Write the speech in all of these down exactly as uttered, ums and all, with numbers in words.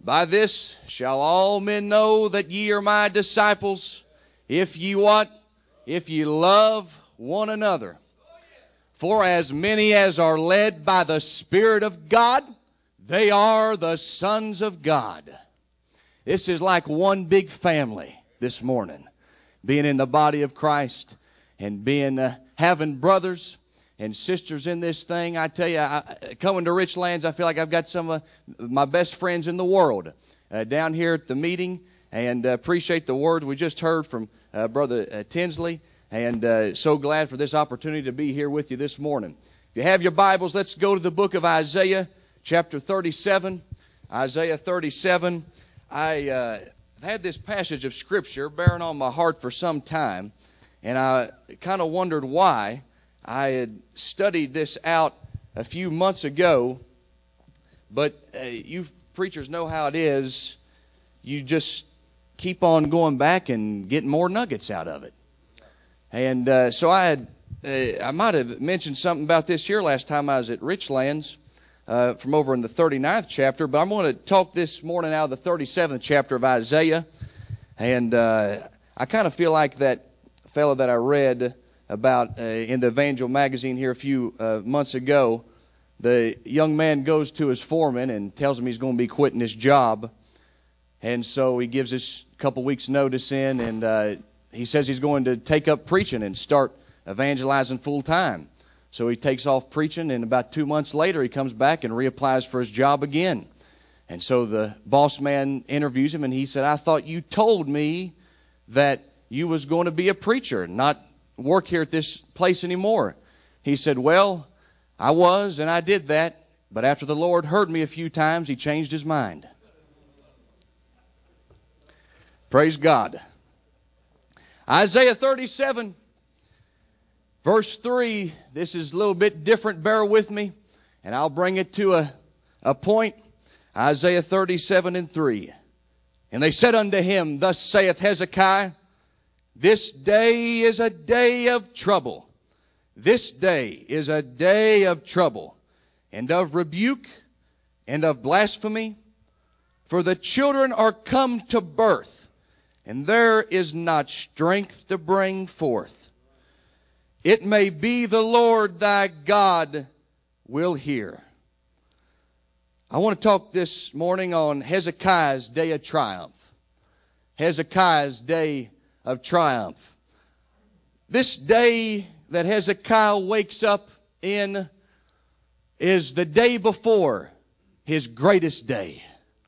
By this shall all men know that ye are my disciples, if ye what? If ye love one another. For as many as are led by the Spirit of God, they are the sons of God. This is like one big family this morning, being in the body of Christ and being uh, having brothers and sisters in this thing. I tell you, I, coming to Richlands, I feel like I've got some of my best friends in the world uh, down here at the meeting, and uh, appreciate the words we just heard from uh, Brother uh, Tinsley, and uh, so glad for this opportunity to be here with you this morning. If you have your Bibles, let's go to the book of Isaiah, chapter thirty-seven. Isaiah thirty-seven. I uh, had this passage of Scripture bearing on my heart for some time, and I kind of wondered why. I had studied this out a few months ago, but uh, you preachers know how it is. You just keep on going back and getting more nuggets out of it. And uh, so I had, uh, I might have mentioned something about this here last time I was at Richlands, uh, from over in the thirty-ninth chapter, but I'm going to talk this morning out of the thirty-seventh chapter of Isaiah. And uh, I kind of feel like that fellow that I read about uh, in the Evangel magazine here a few uh, months ago. The young man goes to his foreman and tells him he's going to be quitting his job. And so he gives us a couple weeks' notice in, and uh, he says he's going to take up preaching and start evangelizing full time. So he takes off preaching, and about two months later he comes back and reapplies for his job again. And so the boss man interviews him, and he said, "I thought you told me that you was going to be a preacher, not work here at this place anymore." He said, "Well, I was, and I did that, but after the Lord heard me a few times, He changed His mind." Praise God. Isaiah thirty-seven, verse three. This is a little bit different. Bear with me, and I'll bring it to a, a point. Isaiah thirty-seven and three. "And they said unto him, Thus saith Hezekiah, This day is a day of trouble. This day is a day of trouble, and of rebuke, and of blasphemy. For the children are come to birth, and there is not strength to bring forth. It may be the Lord thy God will hear." I want to talk this morning on Hezekiah's day of triumph. Hezekiah's day of triumph. This day that Hezekiah wakes up in is the day before his greatest day.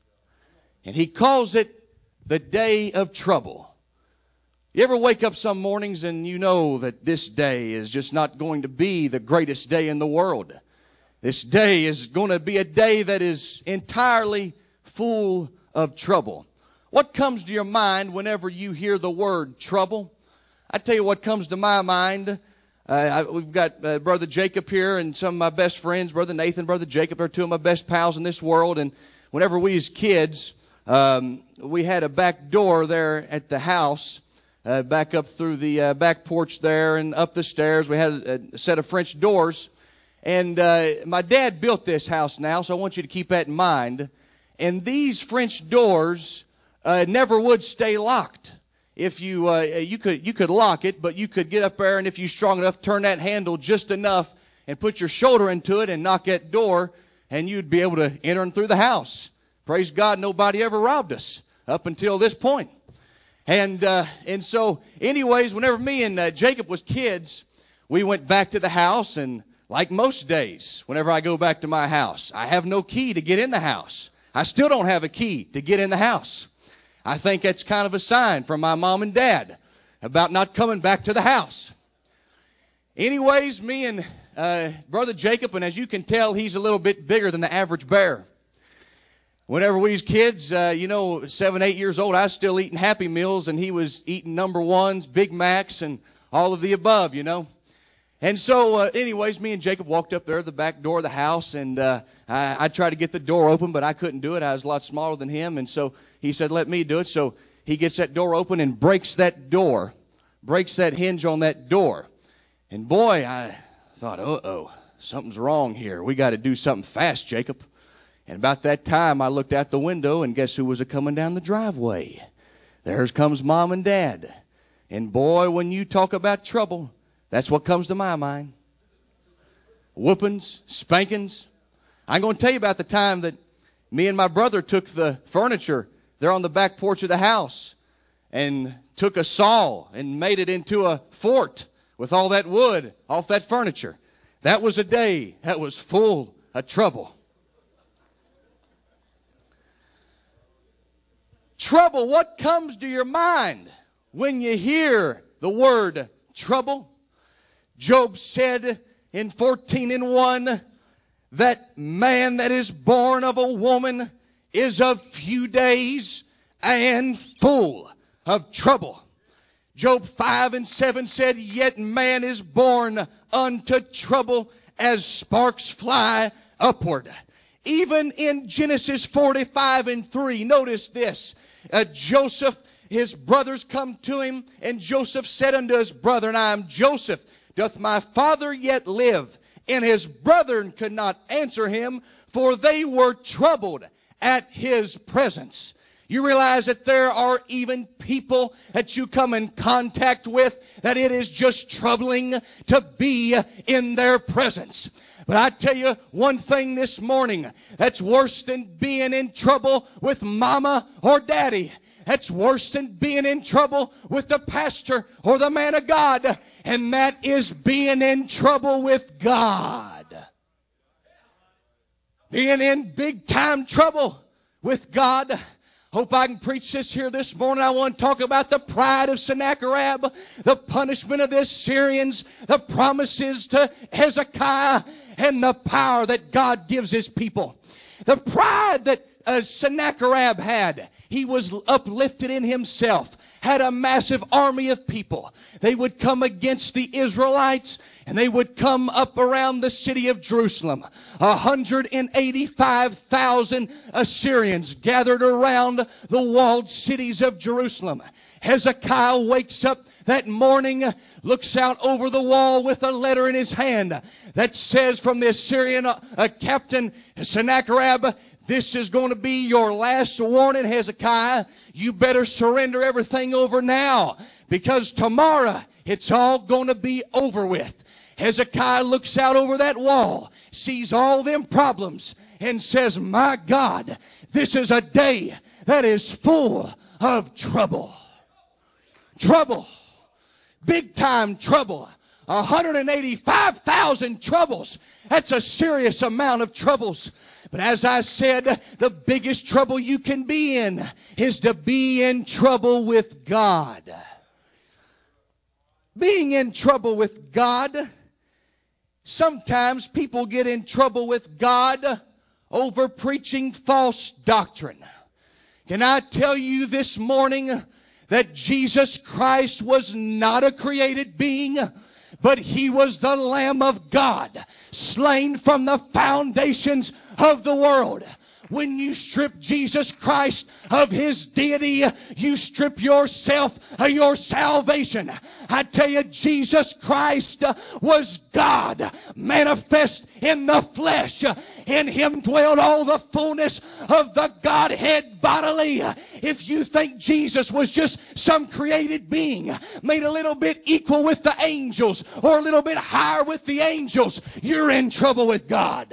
And he calls it the day of trouble. You ever wake up some mornings and you know that this day is just not going to be the greatest day in the world? This day is going to be a day that is entirely full of trouble. What comes to your mind whenever you hear the word trouble? I tell you what comes to my mind. Uh, I, we've got uh, Brother Jacob here and some of my best friends. Brother Nathan, Brother Jacob are two of my best pals in this world. And whenever we as kids, um, we had a back door there at the house, uh, back up through the uh, back porch there and up the stairs. We had a, a set of French doors. And uh, my dad built this house now, so I want you to keep that in mind. And these French doors uh, never would stay locked. If you uh, you could you could lock it, but you could get up there, and if you're strong enough, turn that handle just enough and put your shoulder into it and knock that door, and you'd be able to enter through the house. Praise God, nobody ever robbed us up until this point. And uh, and so, anyways, whenever me and uh, Jacob was kids, we went back to the house, and like most days, whenever I go back to my house, I have no key to get in the house. I still don't have a key to get in the house. I think that's kind of a sign from my mom and dad about not coming back to the house. Anyways, me and uh, Brother Jacob, and as you can tell, he's a little bit bigger than the average bear. Whenever we was kids, uh, you know, seven, eight years old, I was still eating Happy Meals, and he was eating number ones, Big Macs, and all of the above, you know. And so, uh, anyways, me and Jacob walked up there to the back door of the house, and uh, I, I tried to get the door open, but I couldn't do it. I was a lot smaller than him, and so he said, "Let me do it." So he gets that door open and breaks that door, breaks that hinge on that door. And boy, I thought, uh-oh, something's wrong here. We got to do something fast, Jacob. And about that time, I looked out the window, and guess who was a-coming down the driveway? There comes Mom and Dad. And boy, when you talk about trouble, that's what comes to my mind. Whoopings, spankings. I'm going to tell you about the time that me and my brother took the furniture there on the back porch of the house and took a saw and made it into a fort with all that wood off that furniture. That was a day that was full of trouble. Trouble, what comes to your mind when you hear the word trouble? Job said in fourteen and one, that man that is born of a woman is of few days and full of trouble. Job five and seven said, yet man is born unto trouble as sparks fly upward. Even in Genesis forty-five and three, notice this. Uh, Joseph, his brothers come to him, and Joseph said unto his brethren, I am Joseph. Doth my father yet live? And his brethren could not answer him, for they were troubled at his presence. You realize that there are even people that you come in contact with that it is just troubling to be in their presence. But I tell you one thing this morning, that's worse than being in trouble with mama or daddy. That's worse than being in trouble with the pastor or the man of God. And that is being in trouble with God. Being in big time trouble with God. Hope I can preach this here this morning. I want to talk about the pride of Sennacherib, the punishment of the Assyrians, the promises to Hezekiah, and the power that God gives His people. The pride that uh, Sennacherib had, he was uplifted in himself, had a massive army of people. They would come against the Israelites, and they would come up around the city of Jerusalem. one hundred eighty-five thousand Assyrians gathered around the walled cities of Jerusalem. Hezekiah wakes up that morning, looks out over the wall with a letter in his hand that says from the Assyrian uh, captain Sennacherib, this is going to be your last warning, Hezekiah. You better surrender everything over now, because tomorrow it's all going to be over with. Hezekiah looks out over that wall, sees all them problems, and says, my God, this is a day that is full of trouble. Trouble. Big time trouble. one hundred eighty-five thousand troubles. That's a serious amount of troubles. But as I said, the biggest trouble you can be in is to be in trouble with God. Being in trouble with God, sometimes people get in trouble with God over preaching false doctrine. Can I tell you this morning that Jesus Christ was not a created being, but He was the Lamb of God, slain from the foundations of the world. When you strip Jesus Christ of His deity, you strip yourself of your salvation. I tell you, Jesus Christ was God manifest in the flesh. In Him dwelled all the fullness of the Godhead bodily. If you think Jesus was just some created being, made a little bit equal with the angels or a little bit higher with the angels, you're in trouble with God.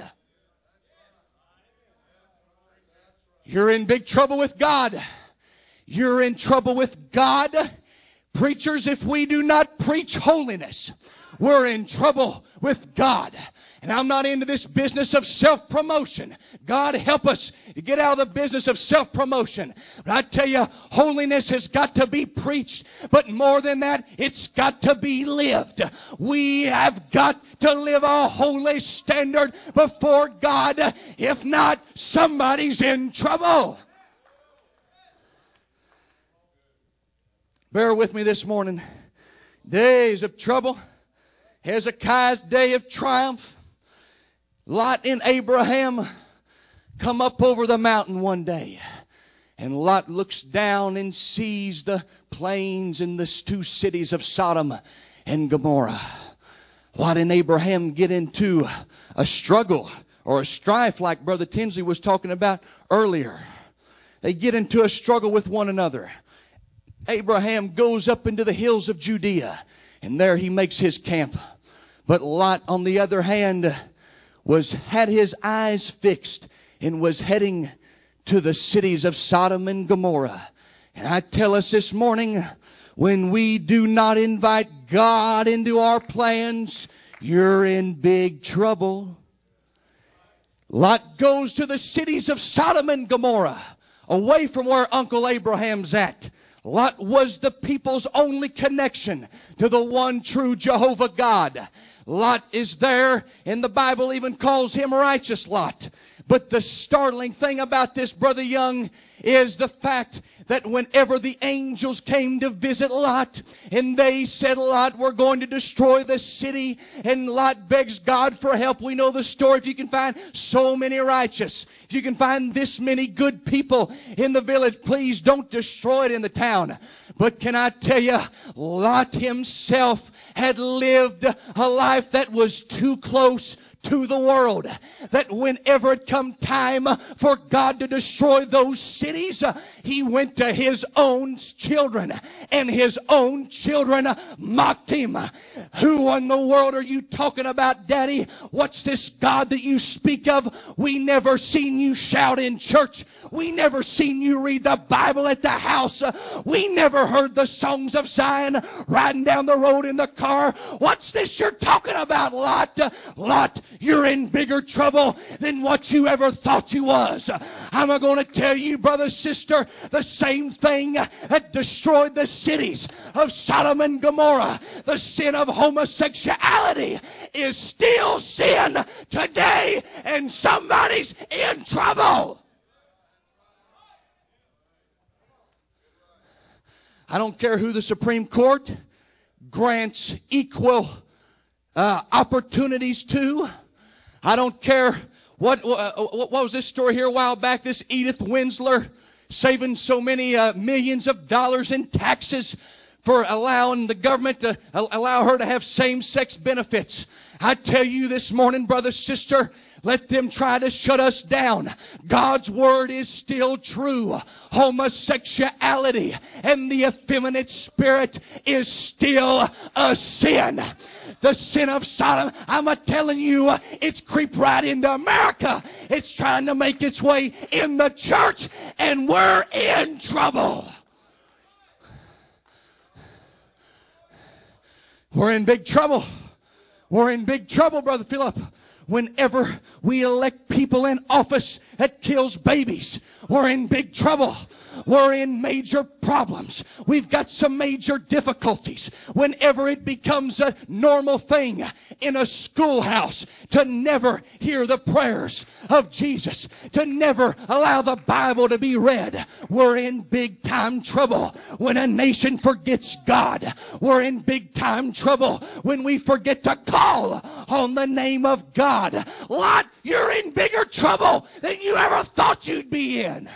You're in big trouble with God. You're in trouble with God. Preachers, if we do not preach holiness, we're in trouble with God. And I'm not into this business of self-promotion. God help us to get out of the business of self-promotion. But I tell you, holiness has got to be preached. But more than that, it's got to be lived. We have got to live a holy standard before God. If not, somebody's in trouble. Bear with me this morning. Days of trouble. Hezekiah's day of triumph. Lot and Abraham come up over the mountain one day. And Lot looks down and sees the plains and the two cities of Sodom and Gomorrah. Lot and Abraham get into a struggle or a strife like Brother Tinsley was talking about earlier. They get into a struggle with one another. Abraham goes up into the hills of Judea, and there he makes his camp. But Lot, on the other hand, was had his eyes fixed and was heading to the cities of Sodom and Gomorrah. And I tell us this morning, when we do not invite God into our plans, you're in big trouble. Lot goes to the cities of Sodom and Gomorrah, away from where Uncle Abraham's at. Lot was the people's only connection to the one true Jehovah God. Lot is there, and the Bible even calls him righteous Lot. But the startling thing about this, Brother Young, is the fact that whenever the angels came to visit Lot, and they said, Lot, we're going to destroy the city, and Lot begs God for help. We know the story. If you can find so many righteous, if you can find this many good people in the village, please don't destroy it in the town. But can I tell you, Lot himself had lived a life that was too close to the world, that whenever it come time for God to destroy those cities, he went to his own children, and his own children mocked him. Who in the world are you talking about, Daddy? What's this God that you speak of? We never seen you shout in church. We never seen you read the Bible at the house. We never heard the songs of Zion riding down the road in the car. What's this you're talking about, Lot? Lot, you're in bigger trouble than what you ever thought you was. I'm going to tell you, brother, sister, the same thing that destroyed the cities of Sodom and Gomorrah, the sin of homosexuality, is still sin today, and somebody's in trouble. I don't care who the Supreme Court grants equal uh, opportunities to. I don't care what, what what was this story here a while back, this Edith Winsler saving so many uh, millions of dollars in taxes for allowing the government to allow her to have same-sex benefits. I tell you this morning, brother, sister, let them try to shut us down. God's word is still true. Homosexuality and the effeminate spirit is still a sin. The sin of Sodom, I'm telling you, it's creeped right into America. It's trying to make its way in the church, and we're in trouble. We're in big trouble. We're in big trouble, Brother Philip. Whenever we elect people in office that kills babies, we're in big trouble. We're in major problems. We've got some major difficulties. Whenever it becomes a normal thing in a schoolhouse to never hear the prayers of Jesus, to never allow the Bible to be read, we're in big time trouble. When a nation forgets God, we're in big time trouble. When we forget to call on the name of God, Lot, you're in bigger trouble than you ever thought you'd be in.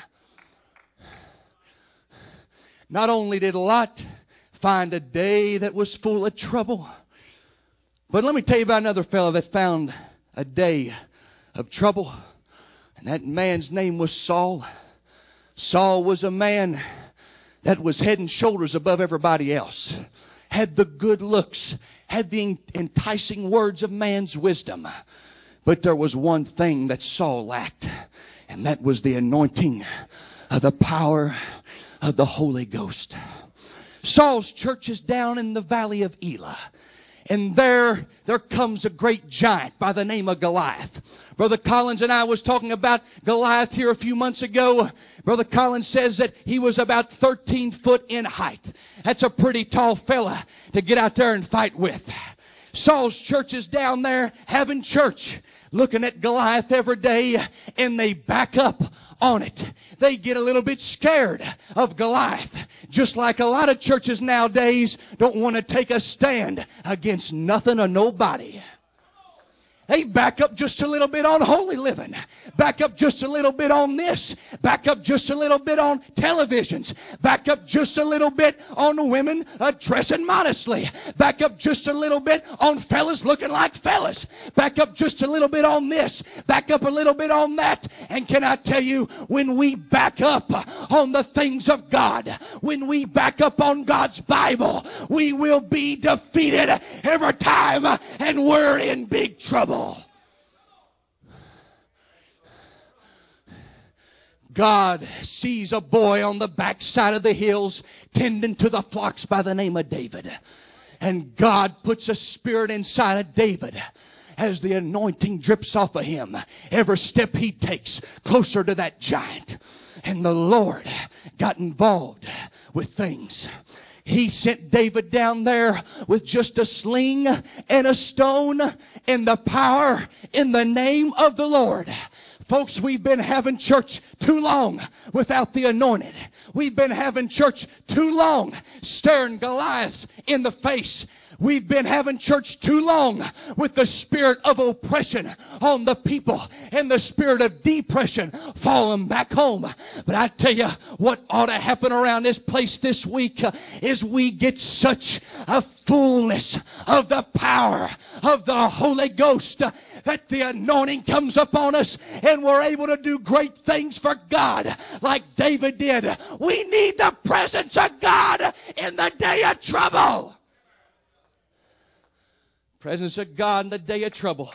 Not only did Lot find a day that was full of trouble, but let me tell you about another fellow that found a day of trouble. And that man's name was Saul. Saul was a man that was head and shoulders above everybody else. Had the good looks, had the enticing words of man's wisdom. But there was one thing that Saul lacked, and that was the anointing of the power of the Holy Ghost. Saul's church is down in the valley of Elah. And there, there comes a great giant by the name of Goliath. Brother Collins and I was talking about Goliath here a few months ago. Brother Collins says that he was about thirteen foot in height. That's a pretty tall fella to get out there and fight with. Saul's church is down there having church, looking at Goliath every day, and they back up on it. They get a little bit scared of Goliath, just like a lot of churches nowadays don't want to take a stand against nothing or nobody. They back up just a little bit on holy living. Back up just a little bit on this. Back up just a little bit on televisions. Back up just a little bit on women uh, dressing modestly. Back up just a little bit on fellas looking like fellas. Back up just a little bit on this. Back up a little bit on that. And can I tell you, when we back up on the things of God, when we back up on God's Bible, we will be defeated every time, and we're in big trouble. God sees a boy on the backside of the hills tending to the flocks by the name of David. And God puts a spirit inside of David as the anointing drips off of him. Every step he takes closer to that giant. And the Lord got involved with things. He sent David down there with just a sling and a stone and the power in the name of the Lord. Folks, we've been having church too long without the anointed. We've been having church too long staring Goliath in the face. We've been having church too long with the spirit of oppression on the people and the spirit of depression falling back home. But I tell you what ought to happen around this place this week uh, is we get such a fullness of the power of the Holy Ghost uh, that the anointing comes upon us and we're able to do great things for God like David did. We need the presence of God in the day of trouble. Presence of God in the day of trouble.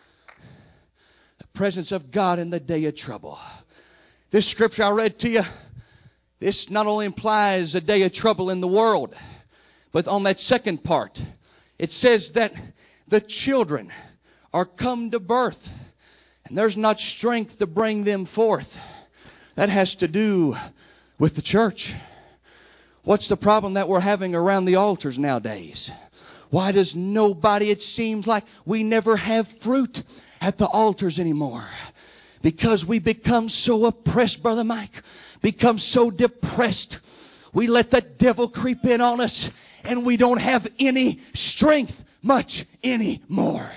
The presence of God in the day of trouble. This scripture I read to you, this not only implies a day of trouble in the world, but on that second part, it says that the children are come to birth, and there's not strength to bring them forth. That has to do with the church. What's the problem that we're having around the altars nowadays? Why does nobody, it seems like we never have fruit at the altars anymore? Because we become so oppressed, Brother Mike. Become so depressed. We let the devil creep in on us and we don't have any strength much anymore.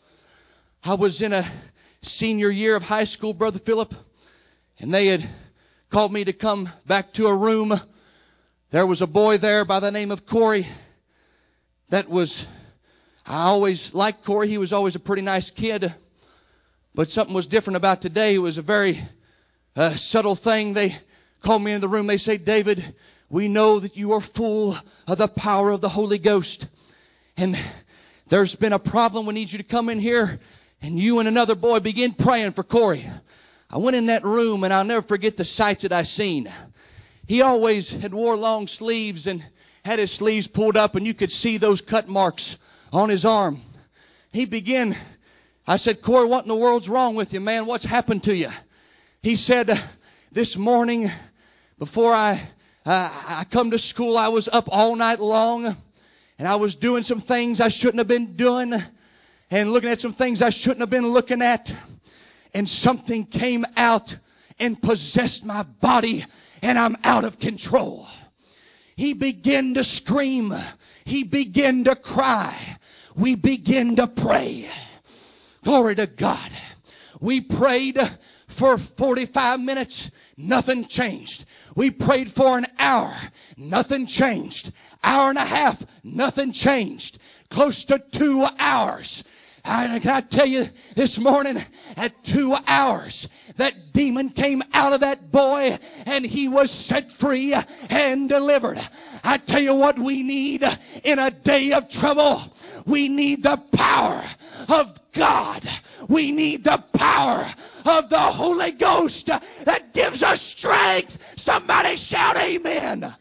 I was in a senior year of high school, Brother Philip, and they had called me to come back to a room. There was a boy there by the name of Corey. That was, I always liked Corey. He was always a pretty nice kid. But something was different about today. It was a very uh, subtle thing. They called me in the room. They say, David, we know that you are full of the power of the Holy Ghost. And there's been a problem. We need you to come in here. And you and another boy begin praying for Corey. I went in that room and I'll never forget the sights that I seen. He always had wore long sleeves and had his sleeves pulled up, and you could see those cut marks on his arm. He began, I said, Corey, what in the world's wrong with you, man? What's happened to you? He said, this morning, before I, uh, I come to school, I was up all night long, and I was doing some things I shouldn't have been doing, and looking at some things I shouldn't have been looking at, and something came out and possessed my body, and I'm out of control. He began to scream. He began to cry. We began to pray. Glory to God. We prayed for forty-five minutes. Nothing changed. We prayed for an hour. Nothing changed. Hour and a half. Nothing changed. Close to two hours. I, can I tell you this morning, at two hours, that demon came out of that boy and he was set free and delivered. I tell you what we need in a day of trouble. We need the power of God. We need the power of the Holy Ghost that gives us strength. Somebody shout amen.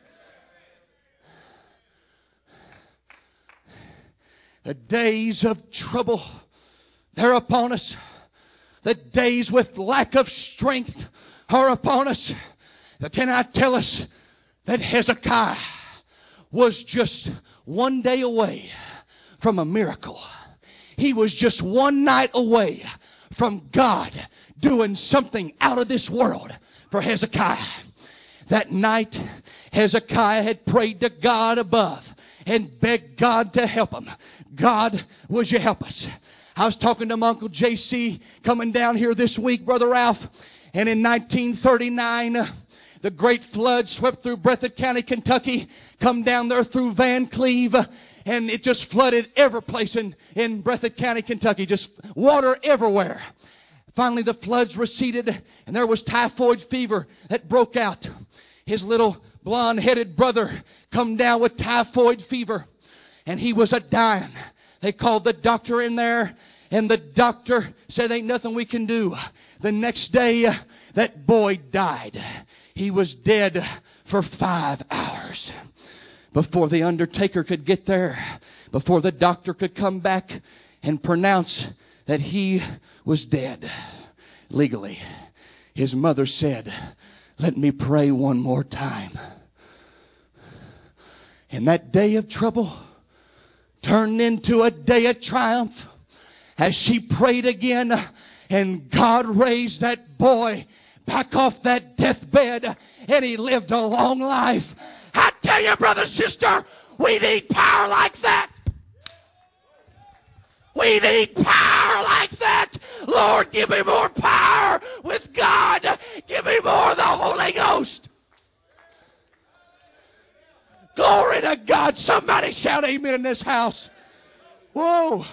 The days of trouble, they're upon us. The days with lack of strength are upon us. But can I tell us that Hezekiah was just one day away from a miracle? He was just one night away from God doing something out of this world for Hezekiah. That night, Hezekiah had prayed to God above and begged God to help him. God, would you help us? I was talking to my Uncle J C coming down here this week, Brother Ralph, and in nineteen thirty-nine, the great flood swept through Breathitt County, Kentucky, come down there through Van Cleve, and it just flooded every place in, in Breathitt County, Kentucky. Just water everywhere. Finally, the floods receded, and there was typhoid fever that broke out. His little blonde-headed brother come down with typhoid fever, and he was a dying. They called the doctor in there, and the doctor said, ain't nothing we can do. The next day, that boy died. He was dead for five hours. Before the undertaker could get there, before the doctor could come back and pronounce that he was dead legally, his mother said, let me pray one more time. And that day of trouble turned into a day of triumph as she prayed again, and God raised that boy back off that deathbed, and he lived a long life. I tell you, brother, sister, we need power like that. We need power like that. Lord, give me more power with God. Give me more of the Holy Ghost. Glory to God. Somebody shout amen in this house. Whoa.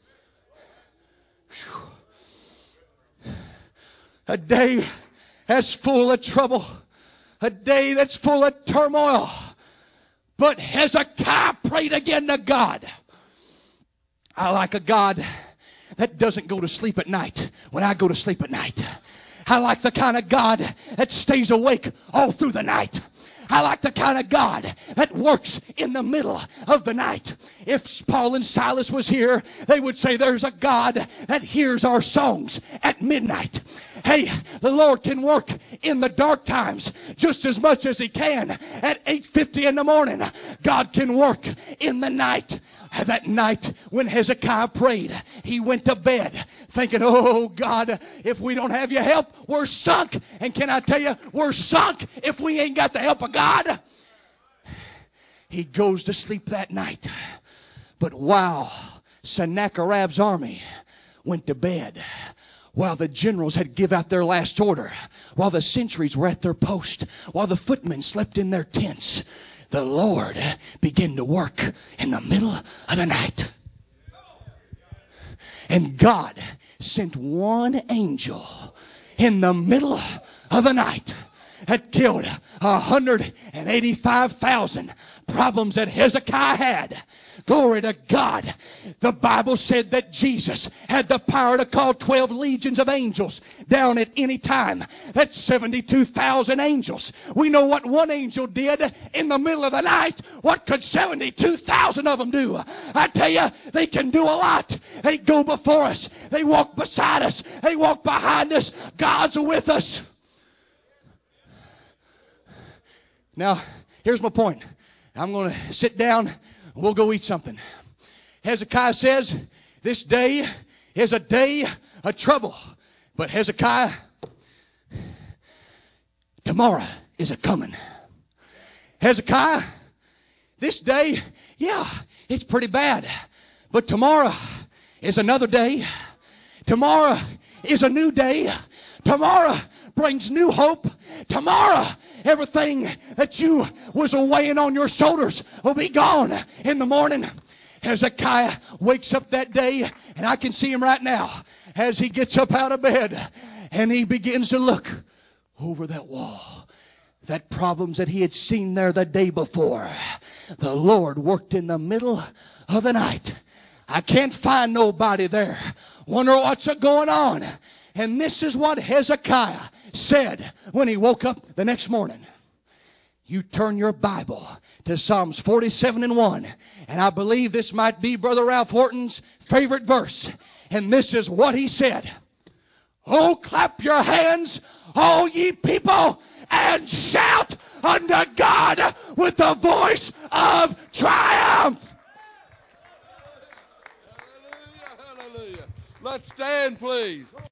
A day that's full of trouble. A day that's full of turmoil. But Hezekiah prayed again to God. I like a God that doesn't go to sleep at night when I go to sleep at night. I like the kind of God that stays awake all through the night. I like the kind of God that works in the middle of the night. If Paul and Silas was here, they would say there's a God that hears our songs at midnight. Hey, the Lord can work in the dark times just as much as He can at eight fifty in the morning. God can work in the night. That night when Hezekiah prayed, he went to bed thinking, oh God, if we don't have your help, we're sunk. And can I tell you, we're sunk if we ain't got the help of God. He goes to sleep that night. But while Sennacherib's army went to bed, while the generals had give out their last order, while the sentries were at their post, while the footmen slept in their tents, the Lord began to work in the middle of the night. And God sent one angel in the middle of the night that killed one hundred eighty-five thousand problems that Hezekiah had. Glory to God. The Bible said that Jesus had the power to call twelve legions of angels down at any time. That's seventy-two thousand angels. We know what one angel did in the middle of the night. What could seventy-two thousand of them do? I tell you, they can do a lot. They go before us. They walk beside us. They walk behind us. God's with us. Now, here's my point. I'm going to sit down and we'll go eat something. Hezekiah says, this day is a day of trouble. But Hezekiah, tomorrow is a coming. Hezekiah, this day, yeah, it's pretty bad. But tomorrow is another day. Tomorrow is a new day. Tomorrow brings new hope. Tomorrow, everything that you was weighing on your shoulders will be gone in the morning. Hezekiah wakes up that day, and I can see him right now as he gets up out of bed, and he begins to look over that wall. That problems that he had seen there the day before, the Lord worked in the middle of the night. I can't find nobody there. Wonder what's going on. And this is what Hezekiah said when he woke up the next morning. You turn your Bible to Psalms forty-seven and one. And I believe this might be Brother Ralph Horton's favorite verse. And this is what he said. Oh, clap your hands, all ye people, and shout unto God with the voice of triumph. Hallelujah, hallelujah. Let's stand, please.